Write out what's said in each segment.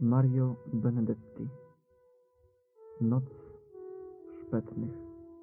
Mario Benedetti. Noc szpetnych.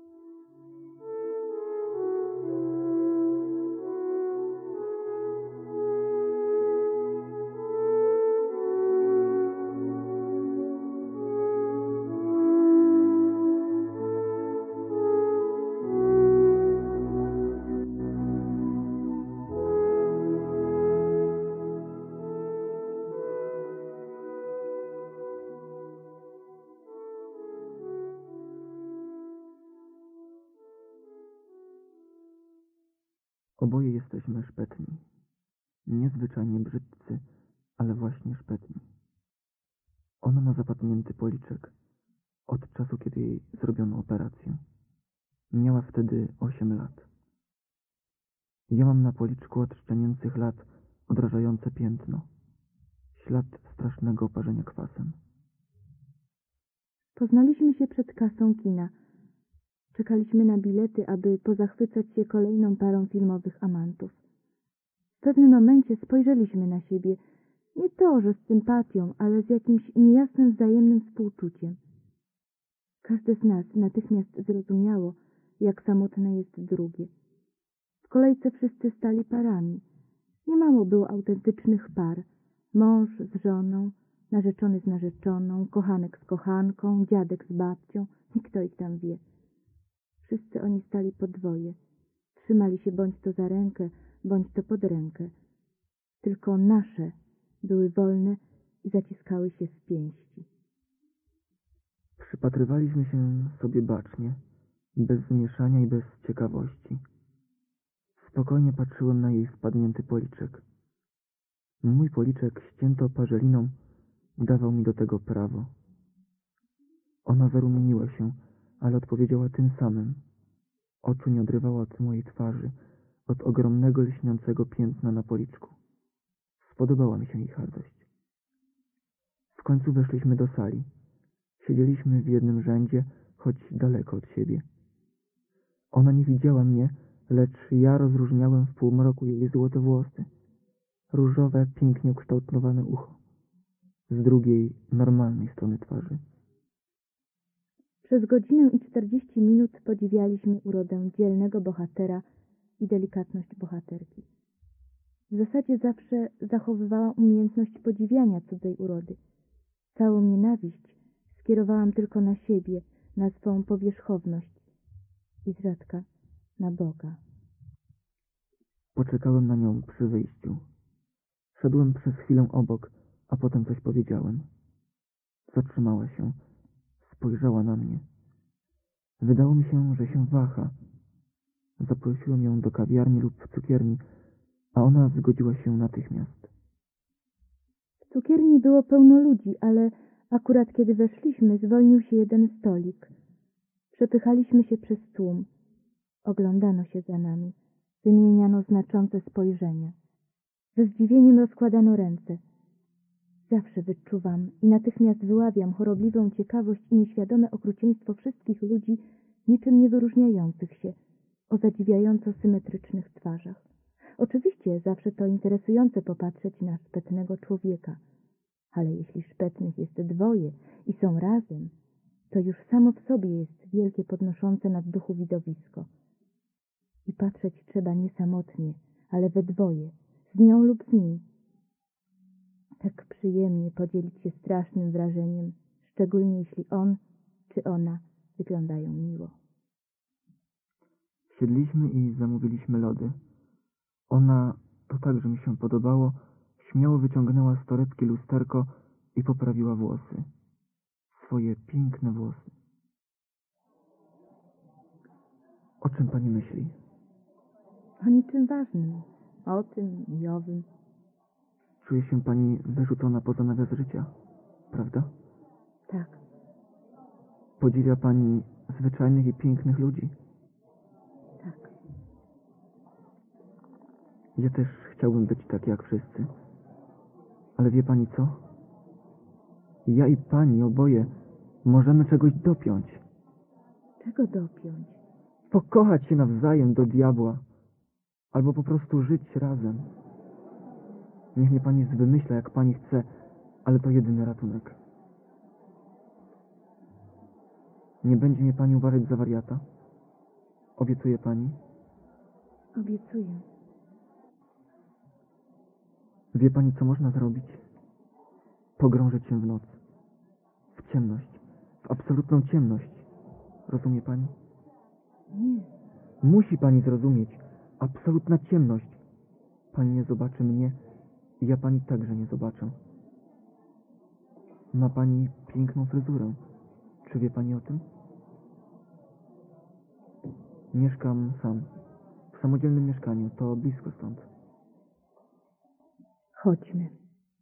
Oboje jesteśmy szpetni. Niezwyczajnie brzydcy, ale właśnie szpetni. Ona ma zapadnięty policzek od czasu, kiedy jej zrobiono operację. Miała wtedy 8 lat. Ja mam na policzku od szczenięcych lat odrażające piętno. Ślad strasznego oparzenia kwasem. Poznaliśmy się przed kasą kina. Czekaliśmy na bilety, aby pozachwycać się kolejną parą filmowych amantów. W pewnym momencie spojrzeliśmy na siebie, nie to, że z sympatią, ale z jakimś niejasnym wzajemnym współczuciem. Każde z nas natychmiast zrozumiało, jak samotne jest drugie. W kolejce wszyscy stali parami. Nie mało było autentycznych par. Mąż z żoną, narzeczony z narzeczoną, kochanek z kochanką, dziadek z babcią i kto ich tam wie. Wszyscy oni stali po dwoje. Trzymali się bądź to za rękę, bądź to pod rękę. Tylko nasze były wolne i zaciskały się w pięści. Przypatrywaliśmy się sobie bacznie, bez zmieszania i bez ciekawości. Spokojnie patrzyłem na jej wpadnięty policzek. Mój policzek, ścięty oparzeliną, dawał mi do tego prawo. Ona zarumieniła się, ale odpowiedziała tym samym. Oczu nie odrywała od mojej twarzy, od ogromnego, lśniącego piętna na policzku. Spodobała mi się ich hardość. W końcu weszliśmy do sali. Siedzieliśmy w jednym rzędzie, choć daleko od siebie. Ona nie widziała mnie, lecz ja rozróżniałem w półmroku jej złote włosy, różowe, pięknie ukształtowane ucho, z drugiej, normalnej strony twarzy. Przez godzinę i 40 minut podziwialiśmy urodę dzielnego bohatera i delikatność bohaterki. W zasadzie zawsze zachowywałam umiejętność podziwiania cudzej urody. Całą nienawiść skierowałam tylko na siebie, na swą powierzchowność i z rzadka na Boga. Poczekałem na nią przy wyjściu. Szedłem przez chwilę obok, a potem coś powiedziałem. Zatrzymała się. Spojrzała na mnie. Wydało mi się, że się waha. Zaprosiłem ją do kawiarni lub cukierni, a ona zgodziła się natychmiast. W cukierni było pełno ludzi, ale akurat kiedy weszliśmy, zwolnił się jeden stolik. Przepychaliśmy się przez tłum. Oglądano się za nami. Wymieniano znaczące spojrzenia. Ze zdziwieniem rozkładano ręce. Zawsze wyczuwam i natychmiast wyławiam chorobliwą ciekawość i nieświadome okrucieństwo wszystkich ludzi, niczym nie wyróżniających się, o zadziwiająco symetrycznych twarzach. Oczywiście zawsze to interesujące popatrzeć na szpetnego człowieka, ale jeśli szpetnych jest dwoje i są razem, to już samo w sobie jest wielkie podnoszące nad duchu widowisko. I patrzeć trzeba nie samotnie, ale we dwoje, z nią lub z nim. Tak przyjemnie podzielić się strasznym wrażeniem, szczególnie jeśli on czy ona wyglądają miło. Siedliśmy i zamówiliśmy lody. Ona, to także mi się podobało, śmiało wyciągnęła z torebki lusterko i poprawiła włosy. Swoje piękne włosy. O czym pani myśli? O niczym ważnym, o tym i owym. Czuje się pani wyrzucona poza nawias życia, prawda? Tak, Podziwia pani zwyczajnych i pięknych ludzi. tak. Ja też chciałbym być taki jak wszyscy. Ale wie pani co? Ja i pani oboje możemy czegoś dopiąć. Czego dopiąć? Pokochać się nawzajem do diabła. Albo po prostu żyć razem. Niech mnie pani zwymyśla, jak pani chce, ale to jedyny ratunek. Nie będzie mnie pani uważać za wariata? Obiecuje pani? Obiecuję. Wie pani, co można zrobić? Pogrążyć się w noc. W ciemność. W absolutną ciemność. Rozumie pani? Nie. Musi pani zrozumieć. Absolutna ciemność. Pani nie zobaczy mnie i ja pani także nie zobaczę. Ma pani piękną fryzurę. Czy wie pani o tym? Mieszkam sam. W samodzielnym mieszkaniu. To blisko stąd. Chodźmy.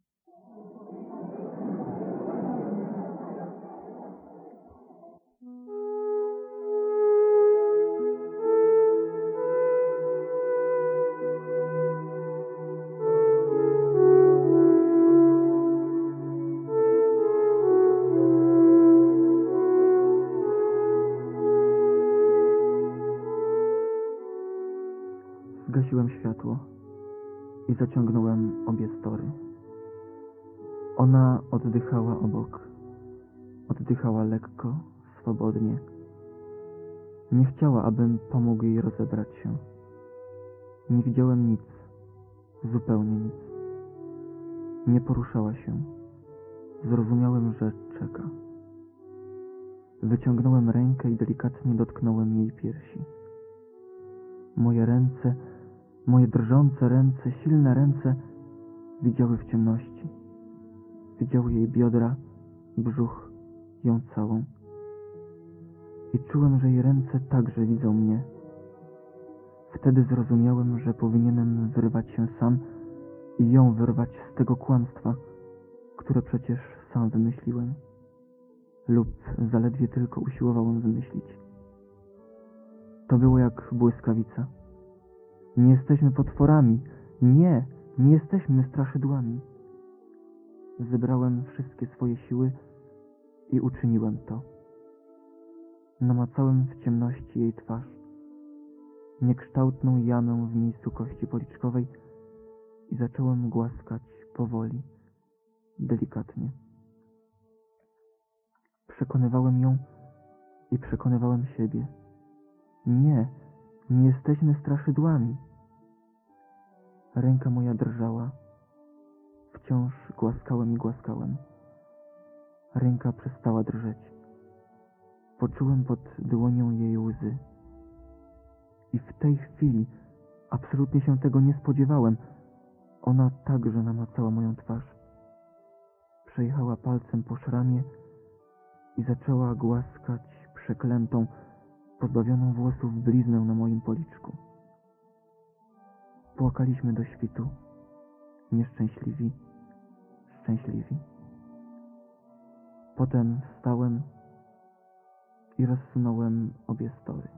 Zgasiłem światło i zaciągnąłem obie story. Ona oddychała obok. Oddychała lekko, swobodnie. Nie chciała, abym pomógł jej rozebrać się. Nie widziałem nic. Zupełnie nic. Nie poruszała się. Zrozumiałem, że czeka. Wyciągnąłem rękę i delikatnie dotknąłem jej piersi. Moje ręce, moje drżące ręce, silne ręce widziały w ciemności. Widziały jej biodra, brzuch, ją całą. I czułem, że jej ręce także widzą mnie. Wtedy zrozumiałem, że powinienem wyrwać się sam i ją wyrwać z tego kłamstwa, które przecież sam wymyśliłem. Lub zaledwie tylko usiłowałem wymyślić. To było jak błyskawica. Nie jesteśmy potworami. Nie, nie jesteśmy straszydłami. Zebrałem wszystkie swoje siły i uczyniłem to. Namacałem w ciemności jej twarz, niekształtną jamę w miejscu kości policzkowej i zacząłem głaskać powoli, delikatnie. Przekonywałem ją i przekonywałem siebie. Nie, nie jesteśmy straszydłami. Ręka moja drżała. Wciąż głaskałem i głaskałem. Ręka przestała drżeć. Poczułem pod dłonią jej łzy. I w tej chwili, absolutnie się tego nie spodziewałem, ona także namacała moją twarz. Przejechała palcem po szramie i zaczęła głaskać przeklętą, pozbawioną włosów bliznę na moim policzku. Płakaliśmy do świtu, nieszczęśliwi, szczęśliwi. Potem wstałem i rozsunąłem obie story.